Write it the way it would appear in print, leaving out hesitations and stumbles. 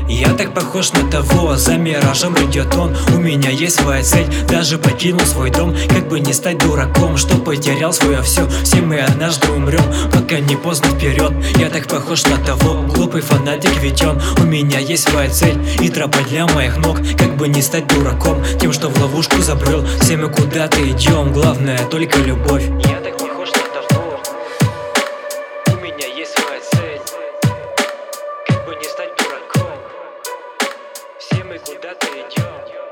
Я так похож на того, за миражем идет он. У меня есть своя цель, даже покинул свой дом. Как бы не стать дураком, что потерял свое все. Все мы однажды умрем, пока не поздно вперед. Я так похож на того, глупый фанатик, ведь он. У меня есть своя цель и тропа для моих ног. Как бы не стать дураком, тем, что в ловушку забрел. Все мы куда-то идем, главное только любовь. Я так похож на того, у меня есть своя цель. Как бы не стать дураком, все мы куда-то идем.